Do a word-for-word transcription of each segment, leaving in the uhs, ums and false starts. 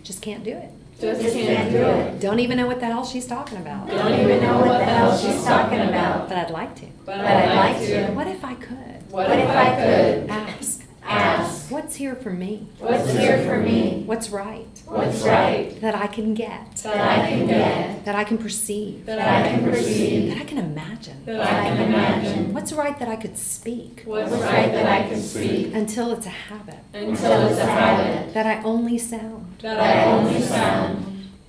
Just can't do it. Just can't do it. Don't even know what the hell she's talking about. Don't even know what the hell she's talking about. But I'd like to. But I'd like to. What if I could? What if I could? Ask. Ask. What's here for me? What's here for me? What's right? What's right? That I can get. That I can get. That I can perceive. That I can perceive. That I can imagine. That I can imagine. What's right that I could speak? What's right that I can speak? Until it's a habit. Until it's a habit. That I only sound. That I only sound.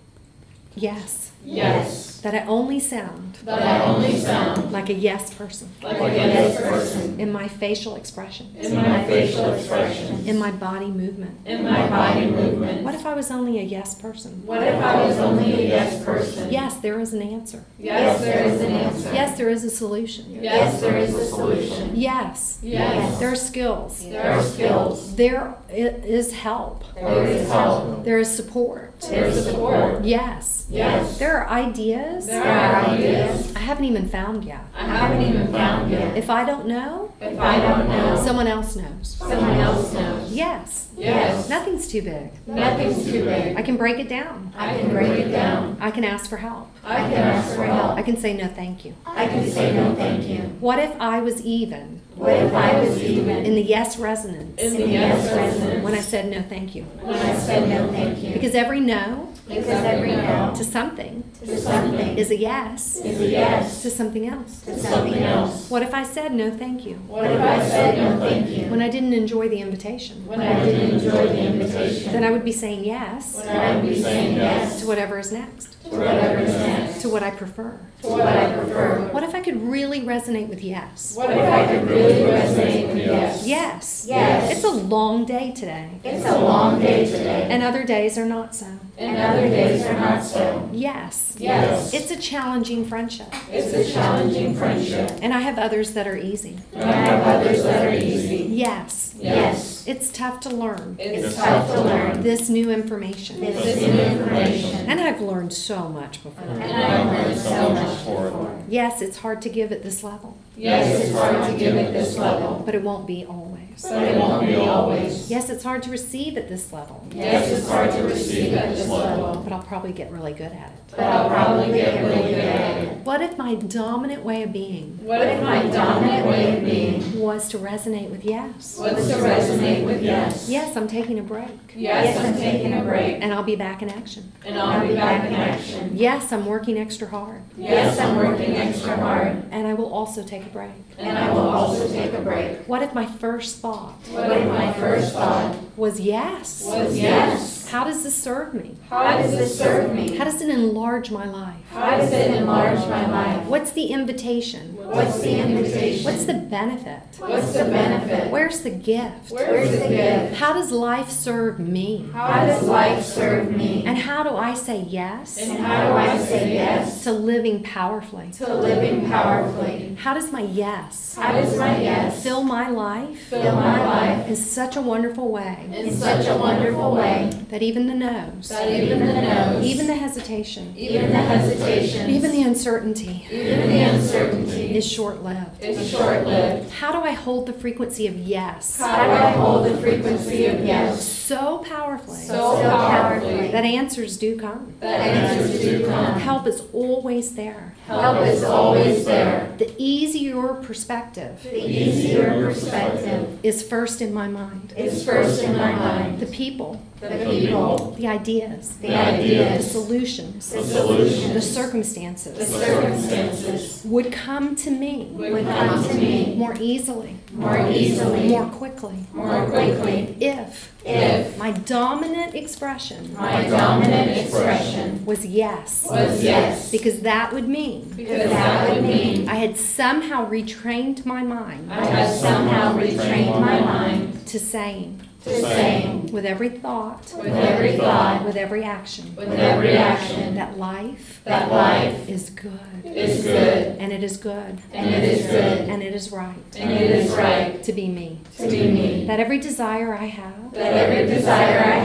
Yes. Yes. That I only sound. That I only sound. Like a yes person. Like a yes person. In my facial expression. In my facial expression. In my body movement. In my body movement. What if I was only a yes person? What if I was only a yes person? Yes, there is an answer. Yes, there is an answer. Yes, there is a solution. Yes, there is a solution. Yes. Yes. There are skills. There are skills. There i- is help. There is help. There is support. There is support. Yes. Yes. There are ideas There are ideas I haven't even found yet. I haven't even found yet. If I don't know, If I don't know, someone else knows. someone else knows. Yes. Yes. Nothing's too big. Nothing's too big. I can break it down. I can break it down. I can ask for help. I can ask for help. I can say no thank you. I can say no thank you. What if I was even What if I was even in the yes resonance in the yes resonance when I said no thank you? when I said no thank you? Because every no Because every no to something to something is a yes is a yes to something else. to something else. What if I said no thank you What if I said no thank you when I didn't enjoy the invitation? when I didn't enjoy the invitation? Then I would be saying yes When I would be saying yes to whatever is next, to whatever is next, to what I prefer. to what I prefer. What if I could really resonate with yes? What if I could really resonate with yes? Yes. Yes. It's a long day today, It's a long day today, and other days are not so. and other days are not so. Yes. Yes. It's a challenging friendship, It's a challenging friendship, and I have others that are easy. and I have others that are easy. Yes. Yes. It's tough to learn It's tough to learn this new information, this new information, and I've learned so much before. and I've learned so much before. Yes, it's hard to give at this level, Yes, it's hard to give at this level, but it won't be always. but it won't be always. Yes, it's hard to receive at this level, Yes, it's hard to receive at this level, but I'll probably get really good at it. but I'll probably get really good at it. What if my dominant way of being What if my dominant way of being was to resonate with yes? was to resonate with yes? Yes, I'm taking a break, Yes, I'm taking a break, and I'll be back in action. and I'll be back in action. Yes, I'm working extra hard, Yes, I'm working extra hard, and I will also take a break. and I will also take a break. What if my first thought What if my first thought was yes? was yes? How does this serve me? How does this serve me? How does it enlarge my life? How does it enlarge my life? What's the invitation? What's the invitation? What's the benefit? What's the benefit? Where's the gift? Where's the gift? How does life serve me? How does life serve me? And how do I say yes And how do I say yes to living powerfully? to living powerfully? How does my yes How does my yes fill my life fill my life in such a wonderful way in such a wonderful way that even the no's, that even the no's, even the hesitation, even the hesitation, even the uncertainty even the uncertainty is short-lived? is short-lived? How do I hold the frequency of yes How do I hold the frequency of yes so powerfully so powerfully that answers do come? that answers do come? Help is always there. Help is always there. The easier perspective The easier perspective is first in my mind. is first in my mind. The people, The people, the ideas, the the ideas, solutions, the solutions, the the circumstances circumstances would come to me would come to me more easily, more easily, more quickly, more quickly, if if my dominant expression my dominant expression was yes. was yes. Because that would mean Because that would mean I had somehow retrained my mind I had somehow retrained my mind to saying to saying with every thought, with every thought, with every action, with every action, that life that life is good, is good, and it is good, and it is good, and it is right and it is right to be me. to be me. That every desire I have That every desire I have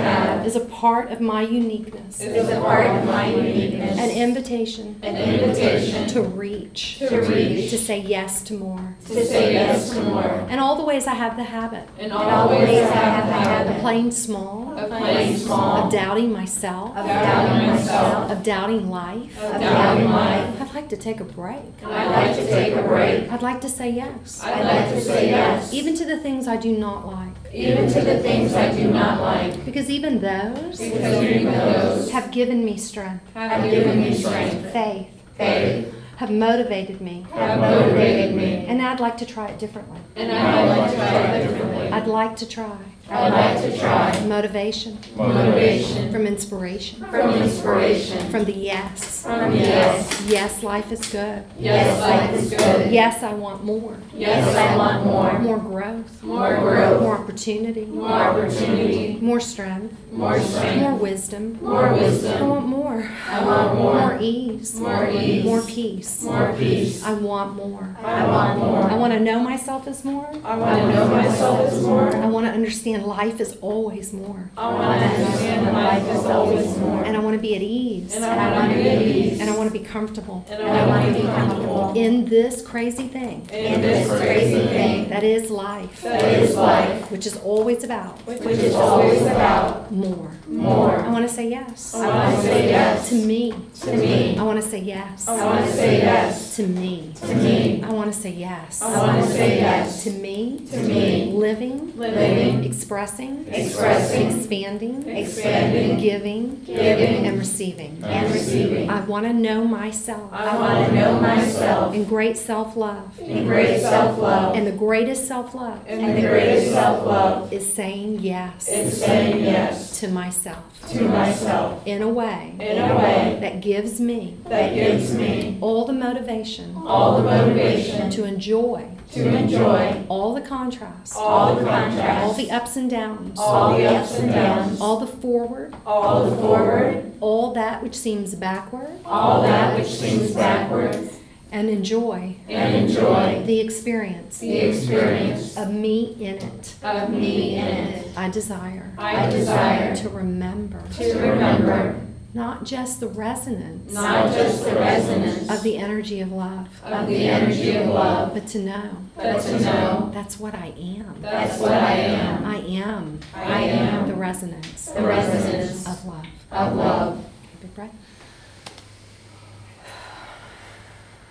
is a part of my uniqueness, is a part of my uniqueness, an invitation an invitation to reach, to reach, to say yes to more, to say yes to more, and all the ways I have the habit in all the ways I have the of habit playing small, of playing small, of doubting myself, of doubting myself, of doubting life. of doubting life. I'd like to take a break. I'd like to take a break. I'd like to say yes, I'd like to say yes, even to the things I do not like, even to the things I do not like, because even those because even those have given me strength, have given me strength, faith, faith, have motivated me, have motivated me, and I'd like to try it differently. and I'd like to try it differently. I'd like to try I'd like to try motivation motivation from inspiration, from inspiration, from the yes. from yes, Yes, life is good. yes, life is good, Yes, I want more. yes, I want more, More growth, more growth, more opportunity, more opportunity, more strength, more strength, more wisdom. more I wisdom, want more. I want More more, ease, more ease, more peace. more peace, I want more. I want more, I want to know myself as more. I want to know myself as more, I want to understand life is always more. I want to understand that life is always more, And I want to be at ease. and I want to be at ease, And I want to be comfortable and I want to be comfortable in this crazy thing in this crazy thing that is life, that is life, which is always about which is always about more. more. I want to say yes I want to say yes to me. to me, I want to say yes I want to say yes to me. to me, I want to say yes I want to say yes to me, to me, living, living, expressing, expressing, expanding, expanding, giving, giving, and receiving. and receiving. I want to know myself I want to know myself in great self-love. in great self-love, And the greatest self-love and the greatest self-love is saying yes is saying yes to myself to myself in a way in a way that gives me that gives me all the motivation all the motivation to enjoy to enjoy all the contrasts, all the all contrasts, the ups and downs, all the ups and downs, all the forward, all the forward, all that which seems backward, all that which seems backwards, and enjoy and enjoy the experience the experience of me in it. of me in it. I desire I desire to remember to remember not just the resonance not just the resonance of the energy of love, of the energy of love, but to know but to know that's what I am. that's what I am. I am I am the resonance the resonance of love. of love. Big breath.